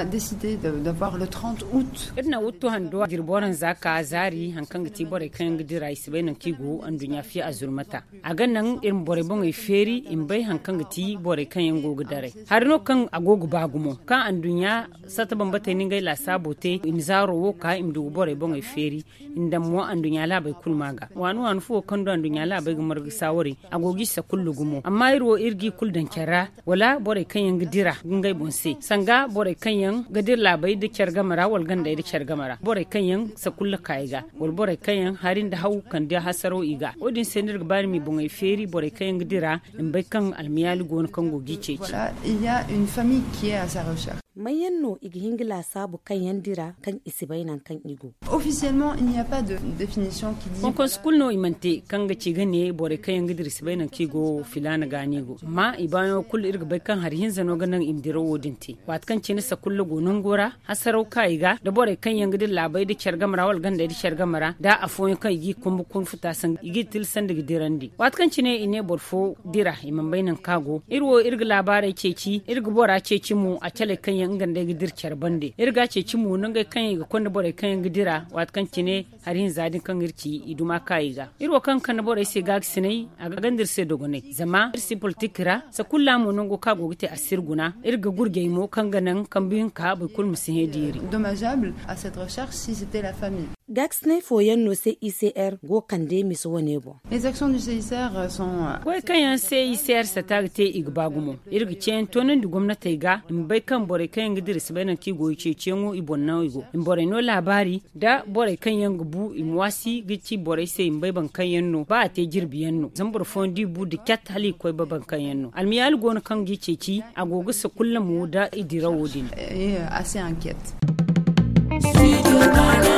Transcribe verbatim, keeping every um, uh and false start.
a décidé d'avoir le trente août. Irna wuto hando girboran zaka zari hankan gati bore kan gidira isbe nan kigo an dunya fi azulmata. A gannan irin bore bon feri in bai hankan gati bore kan yango gidare. Har no kan agogo bagumo kan an dunya sata bambata ni ngai la sabote in zaro wo ka im du bore bon feri inda mo an dunya la bai kulmaga. Wanu an fu kan do an dunya la bai gumar sawari agogi sa kullu gumo. Amma iro irgi kul dan kera wala bore kan yang gidira ngai bonse. Sanga bore kan yang gadir la bai da kyar gamara wal ganda da kyar gamara. Bore kan yang sa kullu kaiga wal bore kan yang harin da hau kan da hasaro iga. Odin senir gbari mi bon feri bore kan yang gidira in bai kan almiyali gon kan gogi ce. Voilà, il y a une famille qui est à sa recherche. Mayanno igihingla sabu kan yandira kan isibainan kan igo. Officiellement, il n'y a pas de définition qui dit. Kon school no imante kan ga ci gane bore kan yang gidir isibainan kigo filana ganigo. Ma ibano kul irga bai kan har hinza no ganan imdiro wodinti. Wat kan ci nisa kullu gonon gora hasarau kaiga da bore kan yang gidir labai da kyar gamara wal ganda da kyar gamara da afon kan igi kun kun futa san igi til san da gidirandi. Wat kan ci ne ine borfo dira imam bainan kago irwo irga labarai ceci irga bora ceci mu a tale kan ngan da gidir charbande irga ce ci mu nan ga kan ga konda bore kan gidira wat kan kine harin zadin kan girki iduma kaiga irwo kan kan bore sai ga sinai a ga gandir sai dogone zama irsi politikra sa kullamu nan go kago gite asirguna irga gurge mo kan ganan kan bin ka bu kul musin hediri dommageable à cette recherche si c'était la famille. Gaxne foyen no C I C R go kande miso wone bo. Les actions du C I C R sont Wai kan yan C I C R sa tagte igbagumo irga cen tonen du gwamnati ga in bai kan bore kan gidir sibanan ki go ce cengo ibonna igo in bore no labari da bore kan yan gubu in wasi gici bore sai in bai ban kan yanno ba te jirbiyan no zambar fondi bu da kat hali koi baban kan yanno almiyal gon kan gice ci agogo sa kullum da idira wodin assez inquiète.